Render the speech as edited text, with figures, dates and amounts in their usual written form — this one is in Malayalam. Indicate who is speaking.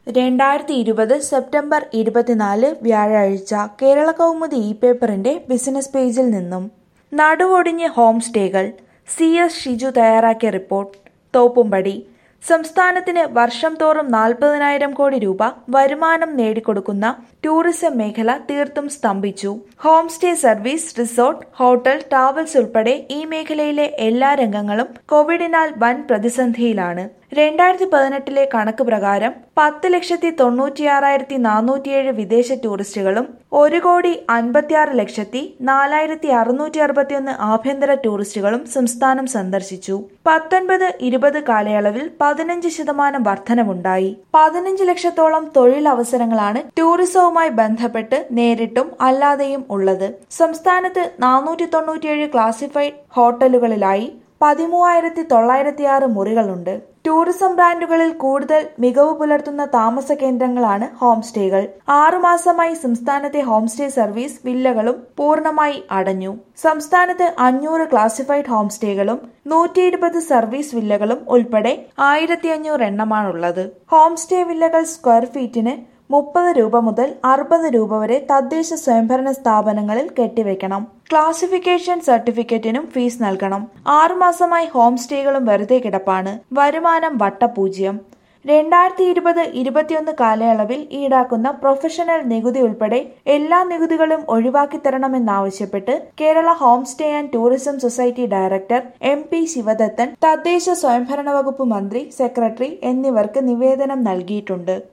Speaker 1: 2020 സെപ്റ്റംബർ 24 വ്യാഴാഴ്ച കേരളകൗമുദി പേപ്പറിന്റെ ബിസിനസ് പേജിൽ നിന്നും നടുവൊടിഞ്ഞ് ഹോം സ്റ്റേകൾ. CS ഷിജു തയ്യാറാക്കിയ റിപ്പോർട്ട്. തോപ്പുംപടി. സംസ്ഥാനത്തിന് വർഷം തോറും 40,000 കോടി രൂപ വരുമാനം നേടിക്കൊടുക്കുന്ന ടൂറിസം മേഖല തീർത്തും സ്തംഭിച്ചു. Home stay service, resort, hotel, travels ഉൾപ്പെടെ ഈ മേഖലയിലെ എല്ലാ രംഗങ്ങളും കോവിഡിനാൽ വൻ പ്രതിസന്ധിയിലാണ്. 2018 കണക്ക് പ്രകാരം 10,96,407 വിദേശ ടൂറിസ്റ്റുകളും 1,56,04,661 ആഭ്യന്തര ടൂറിസ്റ്റുകളും സംസ്ഥാനം സന്ദർശിച്ചു. 19-20 കാലയളവിൽ 15% വർധനവുണ്ടായി. 15 ലക്ഷത്തോളം തൊഴിലവസരങ്ങളാണ് ടൂറിസവുമായി ബന്ധപ്പെട്ട് നേരിട്ടും അല്ലാതെയും ഉള്ളത്. സംസ്ഥാനത്ത് 497 ക്ലാസിഫൈഡ് ഹോട്ടലുകളിലായി 13,906 മുറികളുണ്ട്. ടൂറിസം ബ്രാൻഡുകളിൽ കൂടുതൽ മികവ് പുലർത്തുന്ന താമസ കേന്ദ്രങ്ങളാണ് ഹോം സ്റ്റേകൾ. 6 മാസമായി സംസ്ഥാനത്തെ ഹോം സ്റ്റേ സർവീസ് വില്ലകളും പൂർണ്ണമായി അടഞ്ഞു. സംസ്ഥാനത്ത് 500 ക്ലാസിഫൈഡ് ഹോം സ്റ്റേകളും 120 സർവീസ് വില്ലകളും ഉൾപ്പെടെ 1,500 എണ്ണമാണുള്ളത്. ഹോം സ്റ്റേ വില്ലകൾ സ്ക്വയർ ഫീറ്റിന് 30 രൂപ മുതൽ 60 രൂപ വരെ തദ്ദേശ സ്വയംഭരണ സ്ഥാപനങ്ങളിൽ കെട്ടിവെക്കണം. ക്ലാസിഫിക്കേഷൻ സർട്ടിഫിക്കറ്റിനും ഫീസ് നൽകണം. 6 മാസമായി ഹോം സ്റ്റേകളും വെറുതെ കിടപ്പാണ്. വരുമാനം വട്ടപൂജ്യം. 2020-21 കാലയളവിൽ ഈടാക്കുന്ന പ്രൊഫഷണൽ നികുതി ഉൾപ്പെടെ എല്ലാ നികുതികളും ഒഴിവാക്കിത്തരണമെന്നാവശ്യപ്പെട്ട് Kerala home stay and tourism society director MP Sivadathan തദ്ദേശ സ്വയംഭരണ വകുപ്പ് മന്ത്രി, സെക്രട്ടറി എന്നിവർക്ക് നിവേദനം നൽകിയിട്ടുണ്ട്.